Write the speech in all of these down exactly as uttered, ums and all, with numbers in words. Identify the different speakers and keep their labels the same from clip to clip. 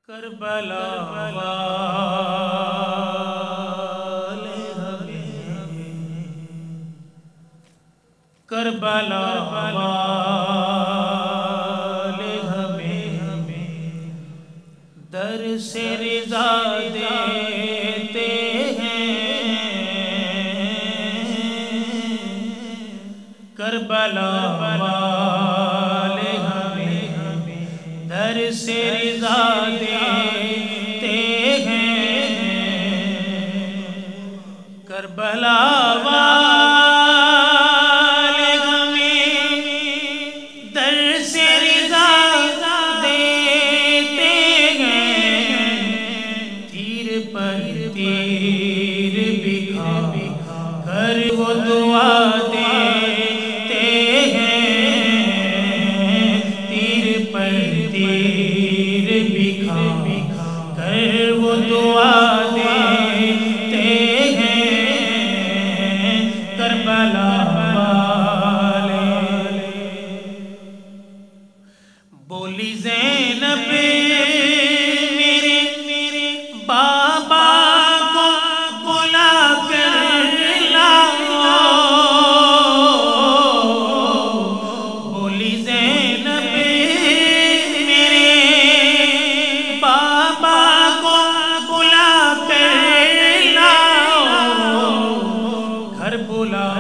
Speaker 1: کربلا والے ہمیں کربلا والے ہمیں در سے رضا دیتے ہیں کربلا والے ہمیں در سے رضا دیتے ہیں کربلا والے ہمیں در سے رضا دیتے ہیں تیر پر تیر بکھا کر وہ دعا دیتے ہیں تیر پر تیر بکھا کر وہ دعا دیتے ہیں کربلا والے بولی زینب میرے بابا کو بلا کر لاؤ بولی زینب میرے بابا کو بلا کر لاؤ گھر بلا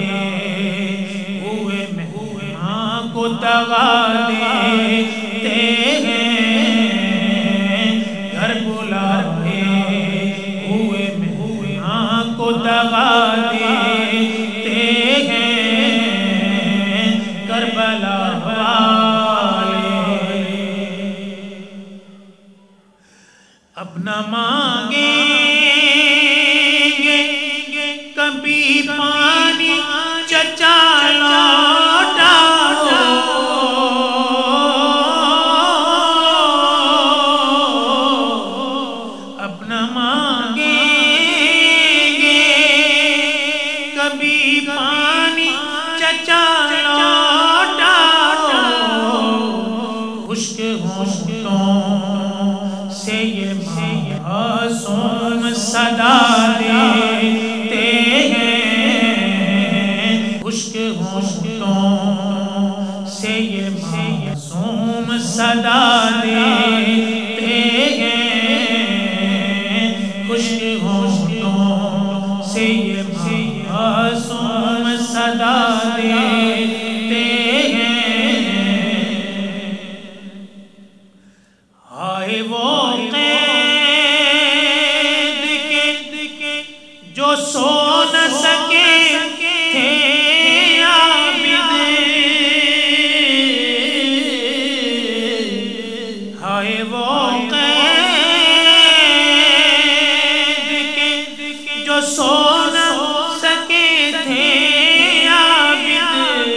Speaker 1: ہوئے مہمان کو دوا دیتے ہیں گھر بلا ہوئے مہمان کو دوا دیتے ہیں کربلا والے اب نہ مانگیں گے کبھی پانی چچا لوٹاؤ اب نہ مانگیں گے کبھی پانی چچا لوٹاؤ خشک ہونٹوں سے یہ معصوم صدا دیتے ہیں خشک ہونٹوں سے یہ معصوم صدا دیتے ہیں خشک ہونٹوں سے یہ معصوم صدا دیتے ہیں ہائے وہ جو سو نہ سکے تھے عابد ہائے وہ قید جو سو نہ سکے تھے عابد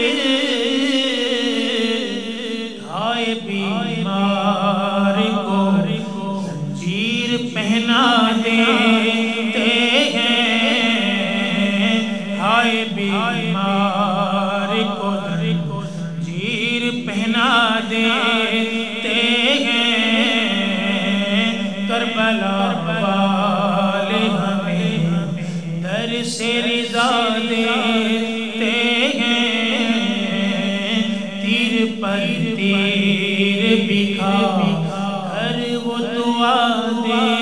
Speaker 1: ہائے بیمار کو زنجیر پہنا دیتے ہائے بیمار کو زنجیر پہنا دیتے ہیں کربلا والے ہمیں در سے رضا دیتے ہیں تیر پر تیر بکھا کر وہ دعا دے